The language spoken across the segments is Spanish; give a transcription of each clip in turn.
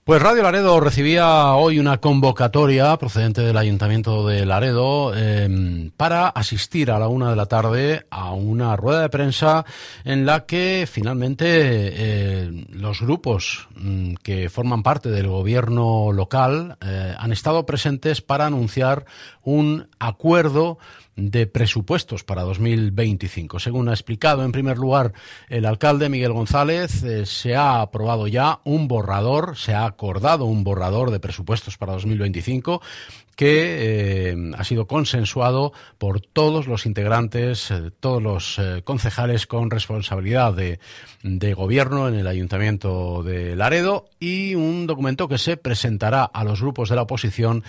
Pues Radio Laredo recibía hoy una convocatoria procedente del Ayuntamiento de Laredo para asistir a la 1:00 p.m. a una rueda de prensa en la que finalmente los grupos que forman parte del gobierno local han estado presentes para anunciar un acuerdo de presupuestos para 2025. Según ha explicado en primer lugar el alcalde Miguel González, se ha aprobado ya se ha acordado un borrador de presupuestos para 2025 que ha sido consensuado por todos los integrantes, todos los concejales con responsabilidad de gobierno en el Ayuntamiento de Laredo, y un documento que se presentará a los grupos de la oposición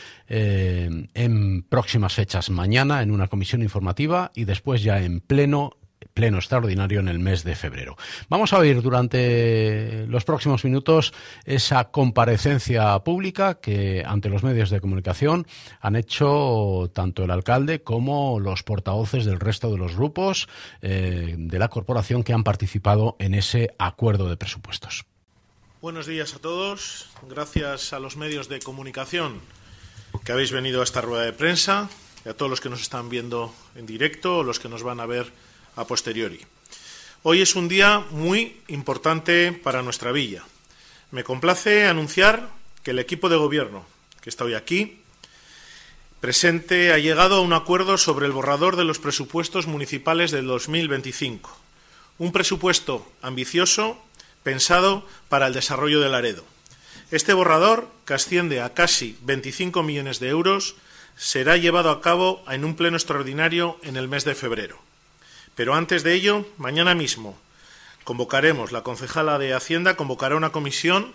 en próximas fechas, mañana en una comisión informativa y después ya en pleno extraordinario en el mes de febrero. Vamos a oír durante los próximos minutos esa comparecencia pública que ante los medios de comunicación han hecho tanto el alcalde como los portavoces del resto de los grupos de la corporación que han participado en ese acuerdo de presupuestos. Buenos días a todos. Gracias a los medios de comunicación que habéis venido a esta rueda de prensa y a todos los que nos están viendo en directo o los que nos van a ver a posteriori. Hoy es un día muy importante para nuestra villa. Me complace anunciar que el equipo de gobierno que está hoy aquí presente ha llegado a un acuerdo sobre el borrador de los presupuestos municipales del 2025. Un presupuesto ambicioso pensado para el desarrollo de Laredo. Este borrador, que asciende a casi 25 millones de euros, será llevado a cabo en un pleno extraordinario en el mes de febrero. Pero antes de ello, mañana mismo la concejala de Hacienda convocará una comisión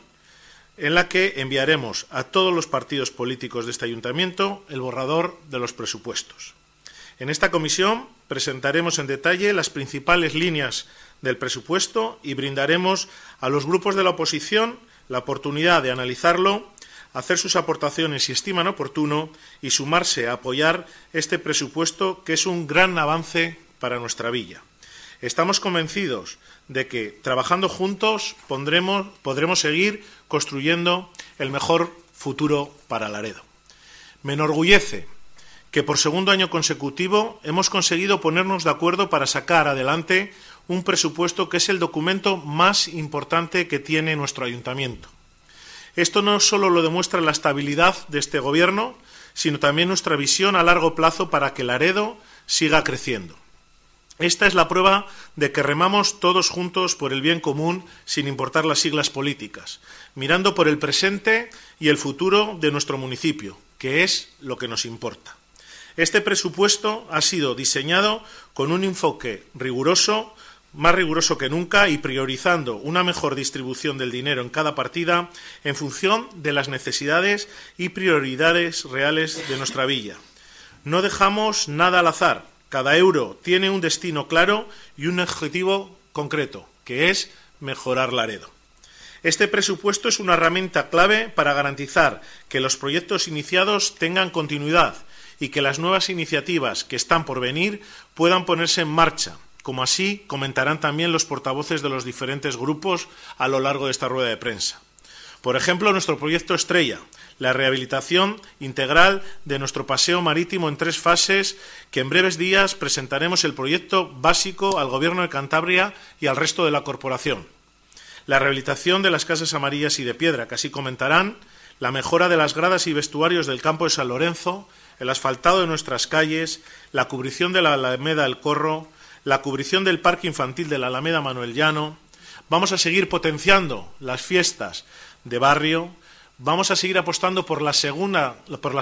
en la que enviaremos a todos los partidos políticos de este ayuntamiento el borrador de los presupuestos. En esta comisión presentaremos en detalle las principales líneas del presupuesto y brindaremos a los grupos de la oposición la oportunidad de analizarlo, hacer sus aportaciones si estiman oportuno y sumarse a apoyar este presupuesto, que es un gran avance para nuestra villa. Estamos convencidos de que, trabajando juntos, podremos seguir construyendo el mejor futuro para Laredo. Me enorgullece que por segundo año consecutivo hemos conseguido ponernos de acuerdo para sacar adelante un presupuesto que es el documento más importante que tiene nuestro ayuntamiento. Esto no solo lo demuestra la estabilidad de este gobierno, sino también nuestra visión a largo plazo para que Laredo siga creciendo. Esta es la prueba de que remamos todos juntos por el bien común, sin importar las siglas políticas, mirando por el presente y el futuro de nuestro municipio, que es lo que nos importa. Este presupuesto ha sido diseñado con un enfoque riguroso, más riguroso que nunca, y priorizando una mejor distribución del dinero en cada partida en función de las necesidades y prioridades reales de nuestra villa. No dejamos nada al azar. Cada euro tiene un destino claro y un objetivo concreto, que es mejorar Laredo. Este presupuesto es una herramienta clave para garantizar que los proyectos iniciados tengan continuidad y que las nuevas iniciativas que están por venir puedan ponerse en marcha, como así comentarán también los portavoces de los diferentes grupos a lo largo de esta rueda de prensa. Por ejemplo, nuestro proyecto estrella, la rehabilitación integral de nuestro paseo marítimo en 3 fases, que en breves días presentaremos el proyecto básico al Gobierno de Cantabria y al resto de la corporación. La rehabilitación de las casas amarillas y de piedra, que así comentarán, la mejora de las gradas y vestuarios del campo de San Lorenzo, el asfaltado de nuestras calles, la cubrición de la Alameda del Corro, la cubrición del parque infantil de la Alameda Manuel Llano. Vamos a seguir potenciando las fiestas de barrio. Vamos a seguir apostando por la segunda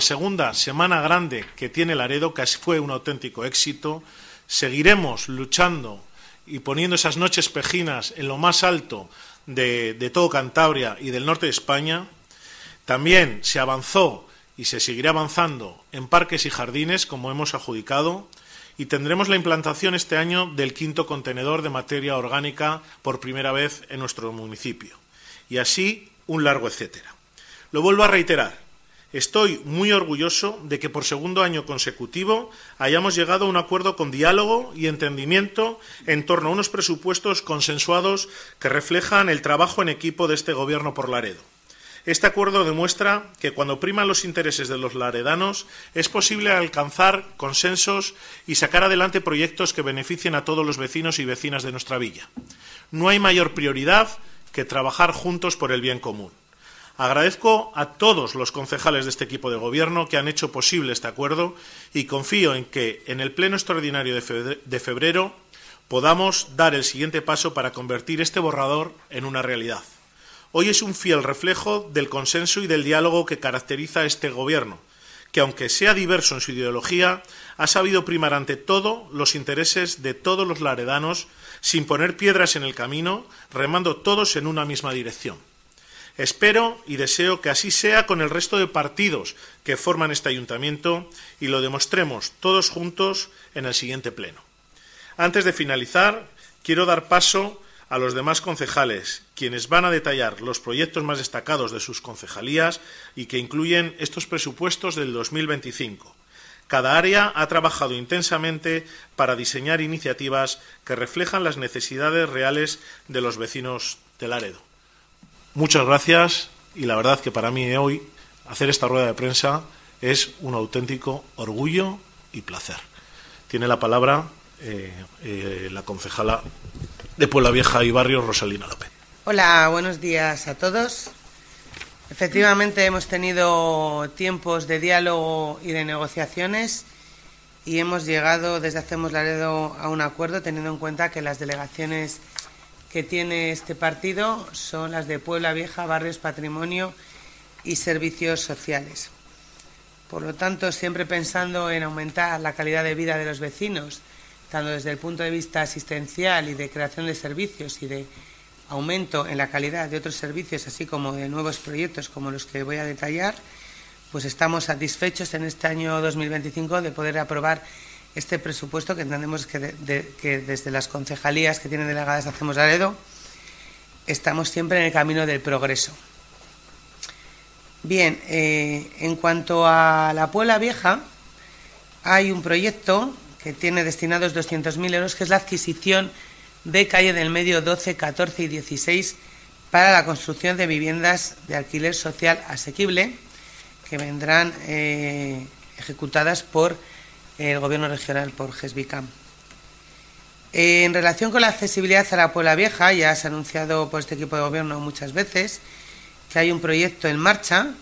Semana Grande que tiene Laredo, que fue un auténtico éxito. Seguiremos luchando y poniendo esas noches pejinas en lo más alto de todo Cantabria y del norte de España. También se avanzó y se seguirá avanzando en parques y jardines, como hemos adjudicado, y tendremos la implantación este año del 5º contenedor de materia orgánica por primera vez en nuestro municipio. Y así un largo etcétera. Lo vuelvo a reiterar, estoy muy orgulloso de que por segundo año consecutivo hayamos llegado a un acuerdo con diálogo y entendimiento en torno a unos presupuestos consensuados que reflejan el trabajo en equipo de este Gobierno por Laredo. Este acuerdo demuestra que cuando priman los intereses de los laredanos es posible alcanzar consensos y sacar adelante proyectos que beneficien a todos los vecinos y vecinas de nuestra villa. No hay mayor prioridad que trabajar juntos por el bien común. Agradezco a todos los concejales de este equipo de gobierno que han hecho posible este acuerdo y confío en que en el pleno extraordinario de febrero podamos dar el siguiente paso para convertir este borrador en una realidad. Hoy es un fiel reflejo del consenso y del diálogo que caracteriza a este Gobierno, que aunque sea diverso en su ideología, ha sabido primar ante todo los intereses de todos los laredanos sin poner piedras en el camino, remando todos en una misma dirección. Espero y deseo que así sea con el resto de partidos que forman este ayuntamiento y lo demostremos todos juntos en el siguiente pleno. Antes de finalizar, quiero dar paso a los demás concejales, quienes van a detallar los proyectos más destacados de sus concejalías y que incluyen estos presupuestos del 2025. Cada área ha trabajado intensamente para diseñar iniciativas que reflejan las necesidades reales de los vecinos de Laredo. Muchas gracias y la verdad que para mí hoy hacer esta rueda de prensa es un auténtico orgullo y placer. Tiene la palabra la concejala de Puebla Vieja y Barrios, Rosalina López. Hola, buenos días a todos. Efectivamente hemos tenido tiempos de diálogo y de negociaciones y hemos llegado desde Hacemos Laredo a un acuerdo, teniendo en cuenta que las delegaciones que tiene este partido son las de Puebla Vieja, Barrios, Patrimonio y Servicios Sociales. Por lo tanto, siempre pensando en aumentar la calidad de vida de los vecinos, tanto desde el punto de vista asistencial y de creación de servicios y de aumento en la calidad de otros servicios, así como de nuevos proyectos como los que voy a detallar, pues estamos satisfechos en este año 2025 de poder aprobar este presupuesto que entendemos que desde las concejalías que tienen delegadas Hacemos Laredo estamos siempre en el camino del progreso. Bien, en cuanto a la Puebla Vieja, hay un proyecto que tiene destinados 200.000 euros, que es la adquisición de calle del Medio 12, 14 y 16 para la construcción de viviendas de alquiler social asequible que vendrán ejecutadas por el Gobierno regional, por GESBICAM. En relación con la accesibilidad a la Puebla Vieja, ya se ha anunciado por este equipo de Gobierno muchas veces que hay un proyecto en marcha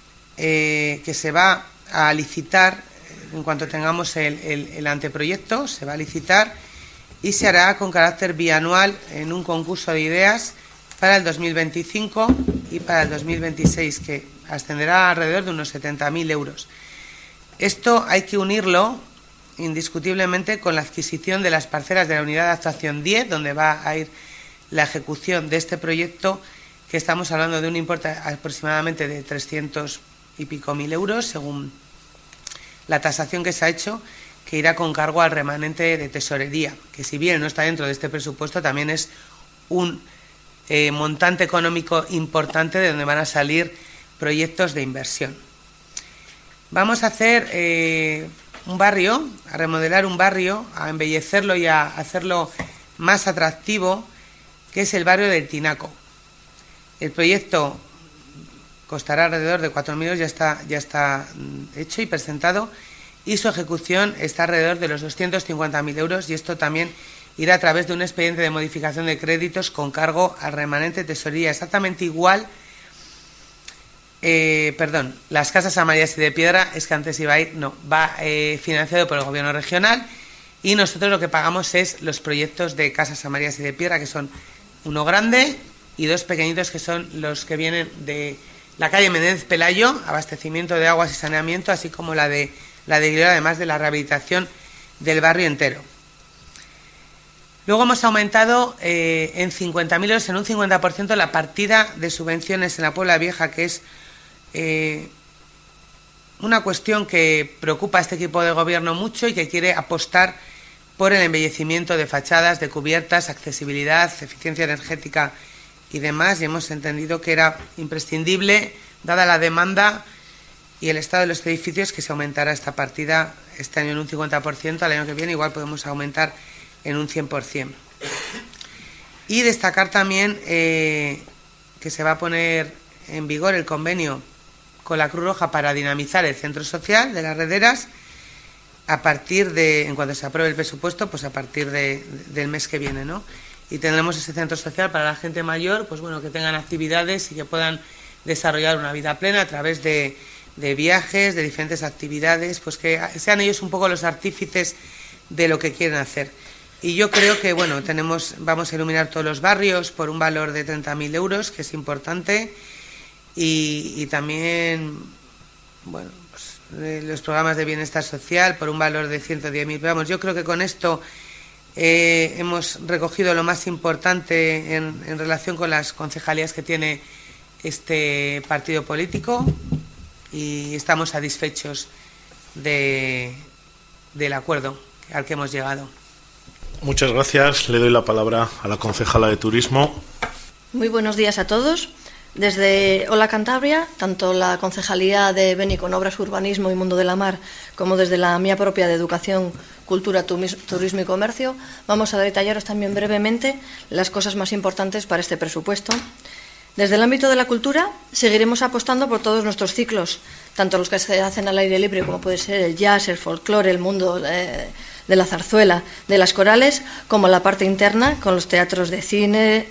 que se va a licitar. En cuanto tengamos el anteproyecto, se va a licitar y se hará con carácter bianual en un concurso de ideas para el 2025 y para el 2026, que ascenderá alrededor de unos 70.000 euros. Esto hay que unirlo indiscutiblemente con la adquisición de las parcelas de la unidad de actuación 10, donde va a ir la ejecución de este proyecto, que estamos hablando de un importe aproximadamente de 300 y pico mil euros, según la tasación que se ha hecho, que irá con cargo al remanente de tesorería, que si bien no está dentro de este presupuesto, también es un montante económico importante de donde van a salir proyectos de inversión. Vamos a hacer un barrio, a remodelar un barrio, a embellecerlo y a hacerlo más atractivo, que es el barrio del Tinaco. El proyecto costará alrededor de 4.000 euros, ya está hecho y presentado, y su ejecución está alrededor de los 250.000 euros, y esto también irá a través de un expediente de modificación de créditos con cargo al remanente de tesorería, exactamente igual. Las casas amarillas y de piedra, es que antes iba a ir, no, va financiado por el Gobierno regional, y nosotros lo que pagamos es los proyectos de casas amarillas y de piedra, que son uno grande y dos pequeñitos, que son los que vienen de la calle Menéndez Pelayo, abastecimiento de aguas y saneamiento, así como la de Aguilera, además de la rehabilitación del barrio entero. Luego hemos aumentado en 50.000 euros, en un 50%, la partida de subvenciones en la Puebla Vieja, que es una cuestión que preocupa a este equipo de gobierno mucho y que quiere apostar por el embellecimiento de fachadas, de cubiertas, accesibilidad, eficiencia energética y demás, y hemos entendido que era imprescindible, dada la demanda y el estado de los edificios, que se aumentara esta partida este año en un 50%, al año que viene igual podemos aumentar en un 100%. Y destacar también que se va a poner en vigor el convenio con la Cruz Roja para dinamizar el centro social de las Rederas a partir de, en cuanto se apruebe el presupuesto, pues a partir del mes que viene, ¿no? Y tendremos ese centro social para la gente mayor, pues bueno, que tengan actividades y que puedan desarrollar una vida plena a través de viajes, de diferentes actividades, pues que sean ellos un poco los artífices de lo que quieren hacer. Y yo creo que, bueno, vamos a iluminar todos los barrios por un valor de 30.000 euros, que es importante, y también, bueno, pues, los programas de bienestar social por un valor de 110.000. Vamos, yo creo que con esto hemos recogido lo más importante en relación con las concejalías que tiene este partido político y estamos satisfechos del acuerdo al que hemos llegado. Muchas gracias. Le doy la palabra a la concejala de Turismo. Muy buenos días a todos. Desde Hola Cantabria, tanto la Concejalía de Beni con Obras, Urbanismo y Mundo de la Mar, como desde la mía propia de Educación, Cultura, Turismo y Comercio, vamos a detallaros también brevemente las cosas más importantes para este presupuesto. Desde el ámbito de la cultura, seguiremos apostando por todos nuestros ciclos, tanto los que se hacen al aire libre, como puede ser el jazz, el folclore, el mundo de la zarzuela, de las corales, como la parte interna, con los teatros de cine,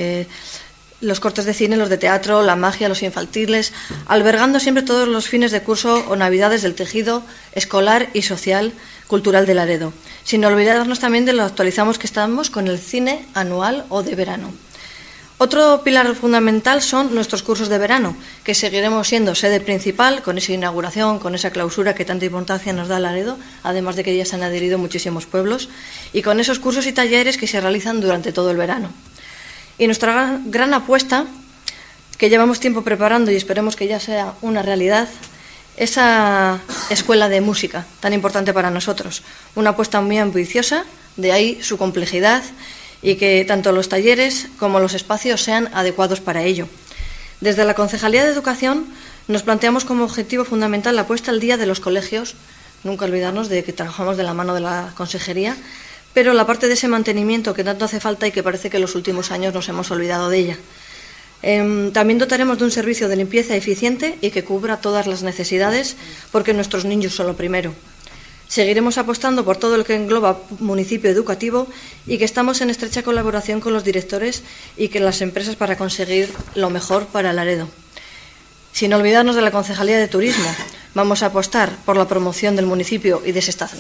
los cortes de cine, los de teatro, la magia, los infantiles, albergando siempre todos los fines de curso o navidades del tejido escolar y social cultural de Laredo, sin olvidarnos también de lo actualizados que estamos con el cine anual o de verano. Otro pilar fundamental son nuestros cursos de verano, que seguiremos siendo sede principal con esa inauguración, con esa clausura que tanta importancia nos da Laredo, además de que ya se han adherido muchísimos pueblos, y con esos cursos y talleres que se realizan durante todo el verano. Y nuestra gran apuesta, que llevamos tiempo preparando y esperemos que ya sea una realidad, esa escuela de música tan importante para nosotros. Una apuesta muy ambiciosa, de ahí su complejidad y que tanto los talleres como los espacios sean adecuados para ello. Desde la Concejalía de Educación nos planteamos como objetivo fundamental la puesta al día de los colegios, nunca olvidarnos de que trabajamos de la mano de la Consejería, pero la parte de ese mantenimiento que tanto hace falta y que parece que en los últimos años nos hemos olvidado de ella. También dotaremos de un servicio de limpieza eficiente y que cubra todas las necesidades, porque nuestros niños son lo primero. Seguiremos apostando por todo lo que engloba municipio educativo y que estamos en estrecha colaboración con los directores y con las empresas para conseguir lo mejor para Laredo. Sin olvidarnos de la Concejalía de Turismo, vamos a apostar por la promoción del municipio y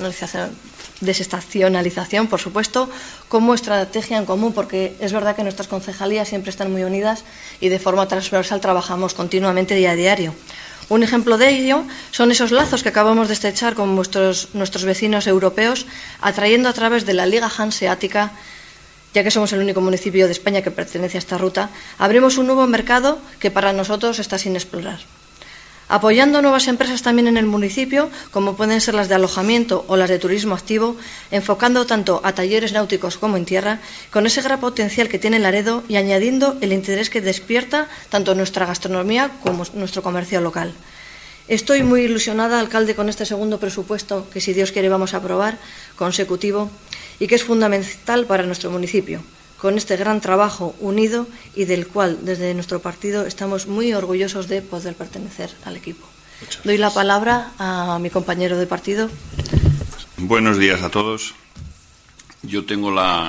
desestacionalización, por supuesto, como estrategia en común, porque es verdad que nuestras concejalías siempre están muy unidas y de forma transversal trabajamos continuamente día a diario. Un ejemplo de ello son esos lazos que acabamos de estrechar con nuestros vecinos europeos, atrayendo a través de la Liga Hanseática, ya que somos el único municipio de España que pertenece a esta ruta, abrimos un nuevo mercado que para nosotros está sin explorar. Apoyando nuevas empresas también en el municipio, como pueden ser las de alojamiento o las de turismo activo, enfocando tanto a talleres náuticos como en tierra, con ese gran potencial que tiene Laredo y añadiendo el interés que despierta tanto nuestra gastronomía como nuestro comercio local. Estoy muy ilusionada, alcalde, con este segundo presupuesto que, si Dios quiere, vamos a aprobar consecutivo y que es fundamental para nuestro municipio, con este gran trabajo unido y del cual desde nuestro partido estamos muy orgullosos de poder pertenecer al equipo. Doy la palabra a mi compañero de partido. Buenos días a todos. Yo tengo la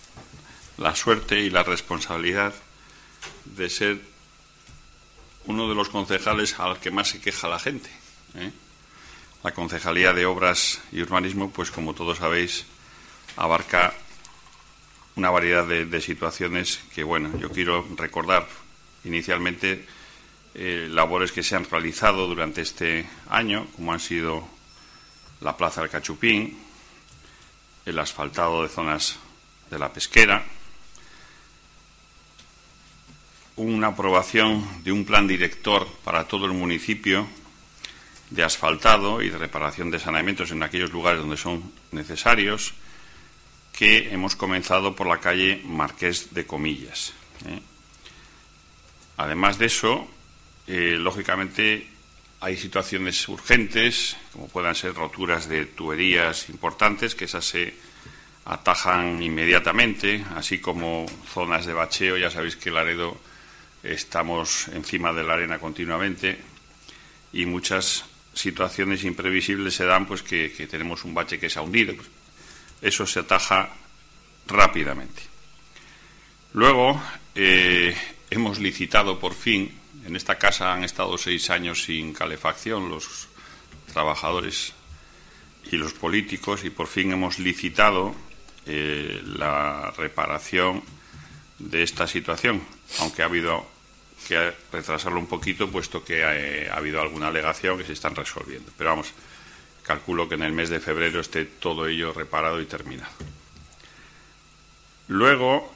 suerte y la responsabilidad de ser uno de los concejales al que más se queja la gente. La Concejalía de Obras y Urbanismo, pues como todos sabéis, abarca una variedad de situaciones que, bueno, yo quiero recordar inicialmente labores que se han realizado durante este año, como han sido la Plaza del Cachupín, el asfaltado de zonas de la Pesquera, una aprobación de un plan director para todo el municipio de asfaltado y de reparación de saneamientos en aquellos lugares donde son necesarios, que hemos comenzado por la calle Marqués de Comillas. Además de eso, lógicamente hay situaciones urgentes, como puedan ser roturas de tuberías importantes, que esas se atajan inmediatamente, así como zonas de bacheo. Ya sabéis que Laredo estamos encima de la arena continuamente y muchas situaciones imprevisibles se dan, pues que tenemos un bache que se ha hundido. Eso se ataja rápidamente. Luego, hemos licitado por fin. En esta casa han estado 6 años sin calefacción los trabajadores y los políticos, y por fin hemos licitado la reparación de esta situación, aunque ha habido que retrasarlo un poquito, puesto que ha habido alguna alegación que se están resolviendo. Pero vamos, calculo que en el mes de febrero esté todo ello reparado y terminado. Luego,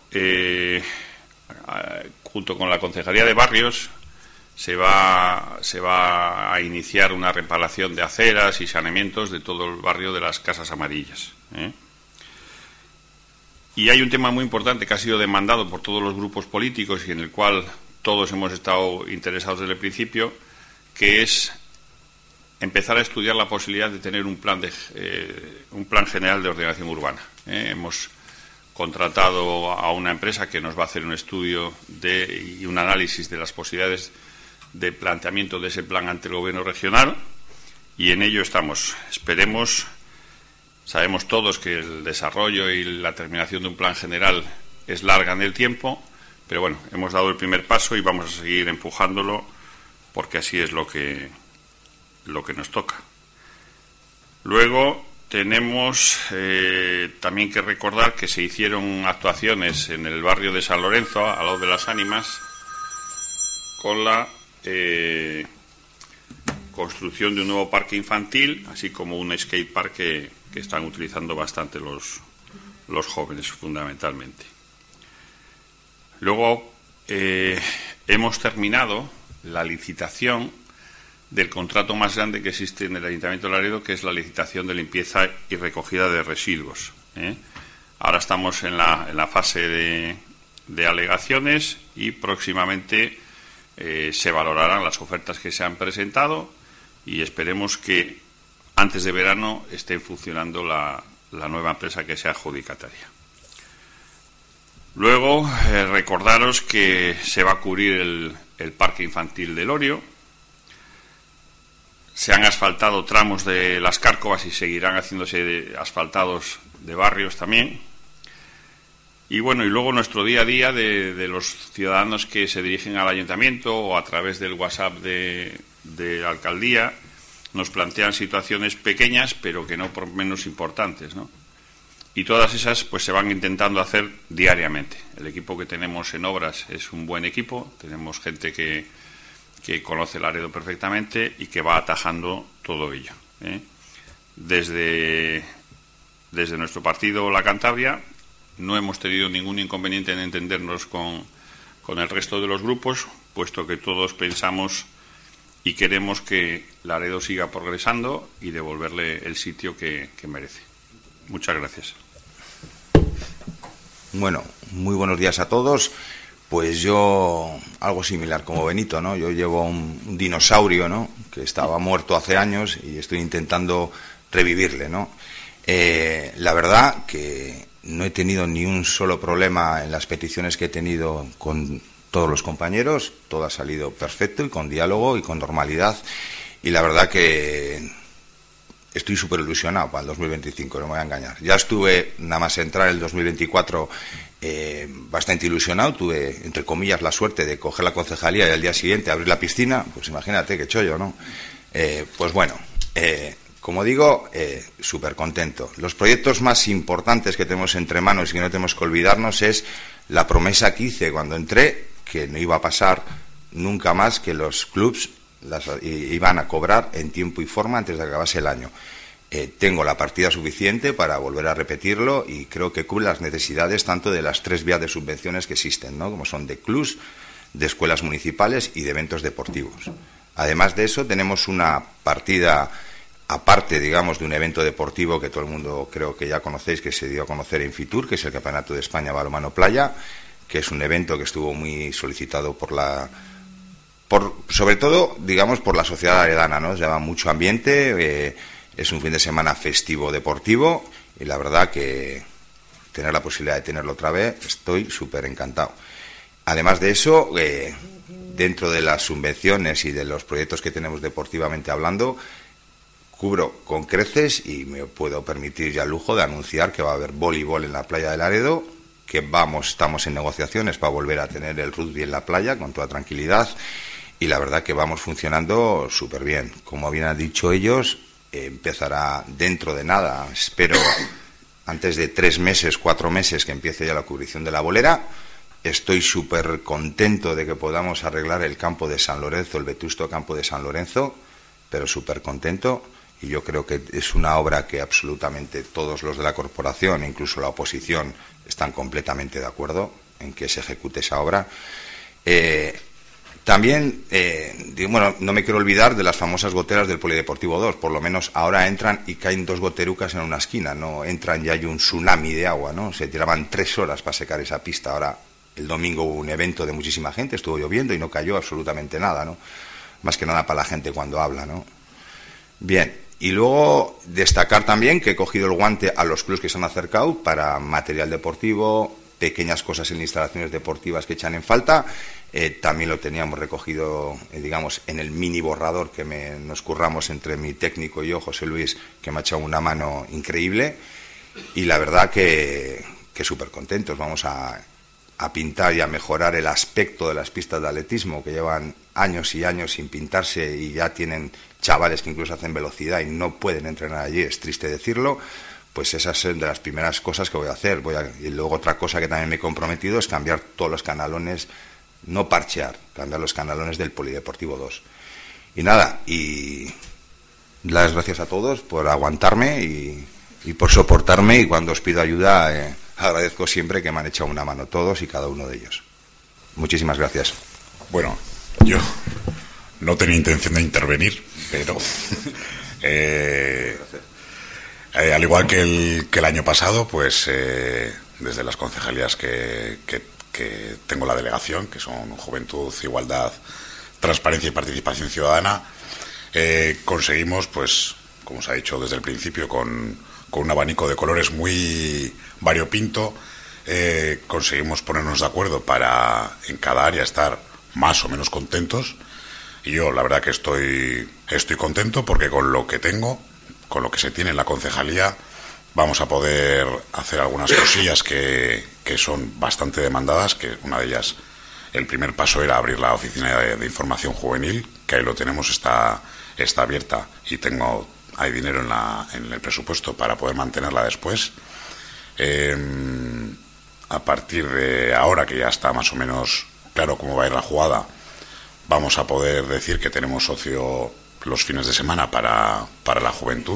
junto con la Concejalía de Barrios, se va a iniciar una reparación de aceras y saneamientos de todo el barrio de las Casas Amarillas. Y hay un tema muy importante que ha sido demandado por todos los grupos políticos y en el cual todos hemos estado interesados desde el principio, que es empezar a estudiar la posibilidad de tener un plan general de ordenación urbana. Hemos contratado a una empresa que nos va a hacer un estudio y un análisis de las posibilidades de planteamiento de ese plan ante el Gobierno regional, y en ello estamos. Sabemos todos que el desarrollo y la terminación de un plan general es larga en el tiempo, pero bueno, hemos dado el primer paso y vamos a seguir empujándolo porque así es lo que nos toca. Luego tenemos también que recordar que se hicieron actuaciones en el barrio de San Lorenzo, al lado de las Ánimas, con la construcción de un nuevo parque infantil, así como un skatepark que están utilizando bastante los jóvenes, fundamentalmente. Luego hemos terminado la licitación del contrato más grande que existe en el Ayuntamiento de Laredo, que es la licitación de limpieza y recogida de residuos. Ahora estamos en la fase de alegaciones y próximamente se valorarán las ofertas que se han presentado y esperemos que antes de verano esté funcionando la nueva empresa que sea adjudicataria. Luego, recordaros que se va a cubrir el parque infantil de Lorio. Se han asfaltado tramos de las Cárcovas y seguirán haciéndose asfaltados de barrios también. Y bueno, y luego nuestro día a día de los ciudadanos que se dirigen al ayuntamiento o a través del WhatsApp de la alcaldía nos plantean situaciones pequeñas pero que no por menos importantes, ¿no? Y todas esas pues se van intentando hacer diariamente. El equipo que tenemos en obras es un buen equipo, tenemos gente que conoce Laredo perfectamente y que va atajando todo ello. Desde nuestro partido, la Cantabria, no hemos tenido ningún inconveniente en entendernos con el resto de los grupos, puesto que todos pensamos y queremos que Laredo siga progresando y devolverle el sitio que merece. Muchas gracias. Bueno, muy buenos días a todos. Pues yo, algo similar como Benito, ¿no? Yo llevo un dinosaurio, ¿no?, que estaba muerto hace años y estoy intentando revivirle, ¿no? La verdad que no he tenido ni un solo problema en las peticiones que he tenido con todos los compañeros, todo ha salido perfecto y con diálogo y con normalidad, y la verdad que estoy súper ilusionado para el 2025, no me voy a engañar. Ya estuve, nada más entrar el 2024, bastante ilusionado. Tuve, entre comillas, la suerte de coger la concejalía y al día siguiente abrir la piscina. Pues imagínate qué chollo, ¿no? Pues bueno, como digo, súper contento. Los proyectos más importantes que tenemos entre manos y que no tenemos que olvidarnos es la promesa que hice cuando entré, que no iba a pasar nunca más que los clubs iban a cobrar en tiempo y forma antes de que acabase el año. Tengo la partida suficiente para volver a repetirlo y creo que cubre las necesidades tanto de las 3 vías de subvenciones que existen, ¿no?, como son de clubs, de escuelas municipales y de eventos deportivos. Además de eso, tenemos una partida aparte, digamos, de un evento deportivo que todo el mundo creo que ya conocéis, que se dio a conocer en Fitur, que es el Campeonato de España Balonmano Playa, que es un evento que estuvo muy solicitado sobre todo, digamos, por la sociedad aredana, ¿no? Lleva mucho ambiente, es un fin de semana festivo deportivo y la verdad que tener la posibilidad de tenerlo otra vez, estoy súper encantado. Además de eso, dentro de las subvenciones y de los proyectos que tenemos deportivamente hablando, cubro con creces y me puedo permitir ya el lujo de anunciar que va a haber voleibol en la playa de Laredo, que estamos en negociaciones para volver a tener el rugby en la playa con toda tranquilidad, y la verdad que vamos funcionando súper bien. Como bien han dicho ellos, empezará dentro de nada, espero antes de 3 meses, 4 meses, que empiece ya la cubrición de la bolera. Estoy súper contento de que podamos arreglar el campo de San Lorenzo, el vetusto campo de San Lorenzo, pero súper contento. Y yo creo que es una obra que absolutamente todos los de la corporación, incluso la oposición, están completamente de acuerdo en que se ejecute esa obra. También, no me quiero olvidar de las famosas goteras del Polideportivo 2. Por lo menos ahora entran y caen 2 goterucas en una esquina. No entran y hay un tsunami de agua, ¿no? Se tiraban 3 horas para secar esa pista. Ahora, el domingo hubo un evento de muchísima gente, estuvo lloviendo y no cayó absolutamente nada, ¿no? Más que nada para la gente cuando habla, ¿no? Bien. Y luego destacar también que he cogido el guante a los clubes que se han acercado para material deportivo, pequeñas cosas en instalaciones deportivas que echan en falta. También lo teníamos recogido, digamos, en el mini borrador que nos curramos entre mi técnico y yo, José Luis, que me ha echado una mano increíble. Y la verdad que súper contentos. Vamos a pintar y a mejorar el aspecto de las pistas de atletismo, que llevan años y años sin pintarse y ya tienen chavales que incluso hacen velocidad y no pueden entrenar allí, es triste decirlo. Pues esas son de las primeras cosas que voy a hacer. Y luego otra cosa que también me he comprometido es cambiar todos los canalones, no parchear, cambiar los canalones del Polideportivo 2. Y nada, y las gracias a todos por aguantarme y por soportarme, y cuando os pido ayuda agradezco siempre que me han echado una mano todos y cada uno de ellos. Muchísimas gracias. Bueno, yo no tenía intención de intervenir, pero al igual que el año pasado, pues desde las concejalías que tengo la delegación, que son Juventud, Igualdad, Transparencia y Participación Ciudadana, conseguimos, pues, como se ha dicho desde el principio, con un abanico de colores muy variopinto, conseguimos ponernos de acuerdo para en cada área estar más o menos contentos. Y yo la verdad que estoy contento porque con lo que tengo, con lo que se tiene en la concejalía, vamos a poder hacer algunas cosillas que son bastante demandadas, que una de ellas, el primer paso era abrir la oficina de información juvenil, que ahí lo tenemos, está abierta y hay dinero en el presupuesto para poder mantenerla después. A partir de ahora, que ya está más o menos claro cómo va a ir la jugada, vamos a poder decir que tenemos socio los fines de semana para la juventud.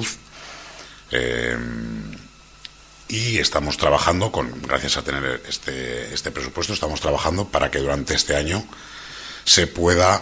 Y estamos trabajando gracias a tener este presupuesto, estamos trabajando para que durante este año se pueda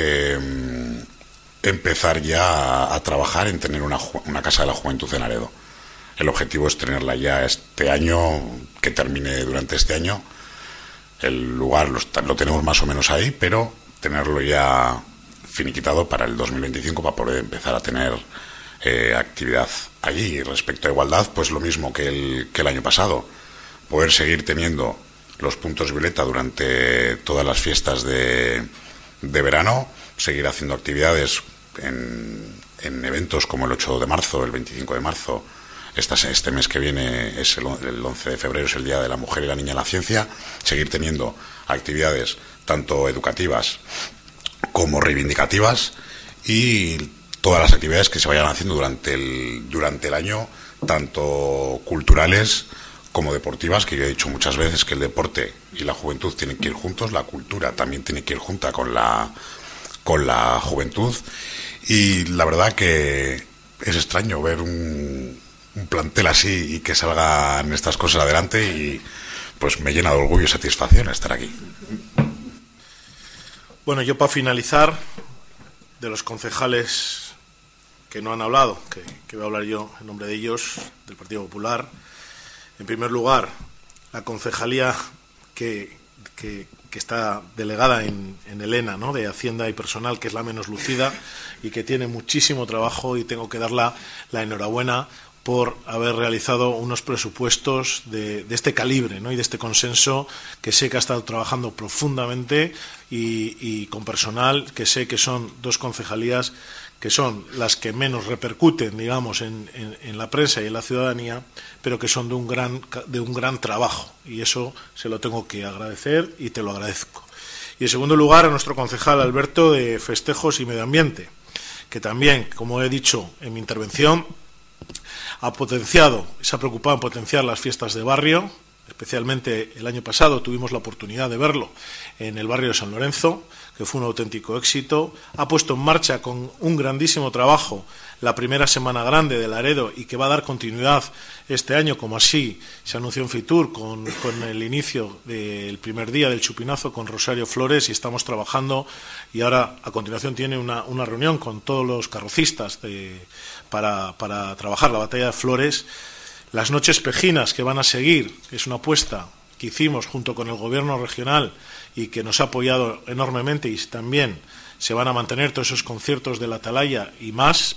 empezar ya a trabajar en tener una casa de la juventud en Laredo. El objetivo es tenerla ya este año, que termine durante este año. El lugar lo tenemos más o menos ahí, pero tenerlo ya finiquitado para el 2025 para poder empezar a tener actividad allí. Y respecto a igualdad, pues lo mismo que el año pasado, poder seguir teniendo los puntos violeta durante todas las fiestas de verano, seguir haciendo actividades en eventos como el 8 de marzo, el 25 de marzo, este mes que viene es el 11 de febrero, es el Día de la Mujer y la Niña en la Ciencia, seguir teniendo actividades tanto educativas como reivindicativas, y todas las actividades que se vayan haciendo durante el año, tanto culturales como deportivas, que yo he dicho muchas veces que el deporte y la juventud tienen que ir juntos, la cultura también tiene que ir junta con la juventud. Y la verdad que es extraño ver un plantel así y que salgan estas cosas adelante, y pues me llena de orgullo y satisfacción estar aquí. Bueno, yo para finalizar, de los concejales que no han hablado, que voy a hablar yo en nombre de ellos, del Partido Popular. En primer lugar, la concejalía que está delegada en Elena, ¿no?, de Hacienda y Personal, que es la menos lucida y que tiene muchísimo trabajo, y tengo que dar la enhorabuena por haber realizado unos presupuestos de este calibre, ¿no? Y de este consenso, que sé que ha estado trabajando profundamente y con personal que sé que son dos concejalías que son las que menos repercuten, digamos, en la prensa y en la ciudadanía, pero que son de un gran trabajo, y eso se lo tengo que agradecer y te lo agradezco. Y en segundo lugar, a nuestro concejal Alberto, de Festejos y Medio Ambiente, que también, como he dicho en mi intervención, se ha preocupado en potenciar las fiestas de barrio. Especialmente el año pasado tuvimos la oportunidad de verlo en el barrio de San Lorenzo, que fue un auténtico éxito. Ha puesto en marcha con un grandísimo trabajo la primera Semana Grande de Laredo, y que va a dar continuidad este año, como así se anunció en Fitur, con el inicio del primer día del chupinazo con Rosario Flores, y estamos trabajando, y ahora a continuación tiene una reunión con todos los carrocistas para trabajar la batalla de Flores. Las noches pejinas que van a seguir, que es una apuesta que hicimos junto con el Gobierno regional y que nos ha apoyado enormemente, y también se van a mantener todos esos conciertos de la Atalaya y más.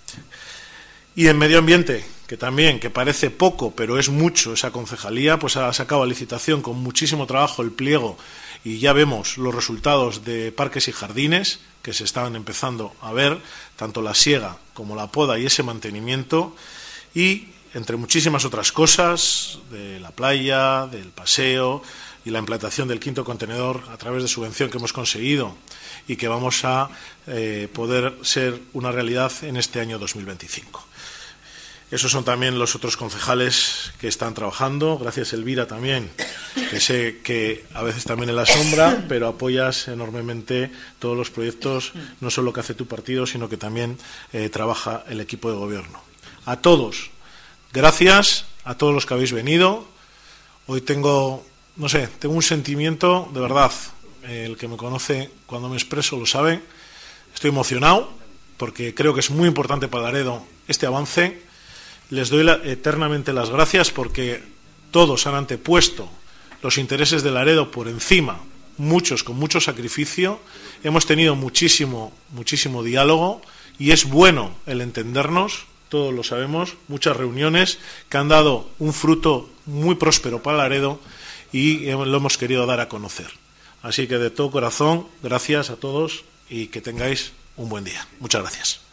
Y en Medio Ambiente, que también, que parece poco, pero es mucho, esa concejalía pues ha sacado a licitación con muchísimo trabajo el pliego, y ya vemos los resultados de parques y jardines que se estaban empezando a ver, tanto la siega como la poda y ese mantenimiento, y entre muchísimas otras cosas, de la playa, del paseo y la implantación del 5.º contenedor a través de subvención que hemos conseguido y que vamos a poder ser una realidad en este año 2025. Esos son también los otros concejales que están trabajando. Gracias, Elvira, también, que sé que a veces también en la sombra, pero apoyas enormemente todos los proyectos, no solo que hace tu partido, sino que también trabaja el equipo de gobierno. A todos, gracias a todos los que habéis venido. Hoy tengo un sentimiento, de verdad, el que me conoce cuando me expreso lo sabe. Estoy emocionado porque creo que es muy importante para Laredo este avance. Les doy eternamente las gracias porque todos han antepuesto los intereses de Laredo por encima, muchos con mucho sacrificio. Hemos tenido muchísimo diálogo, y es bueno el entendernos. Todos lo sabemos, muchas reuniones que han dado un fruto muy próspero para Laredo, y lo hemos querido dar a conocer. Así que de todo corazón, gracias a todos y que tengáis un buen día. Muchas gracias.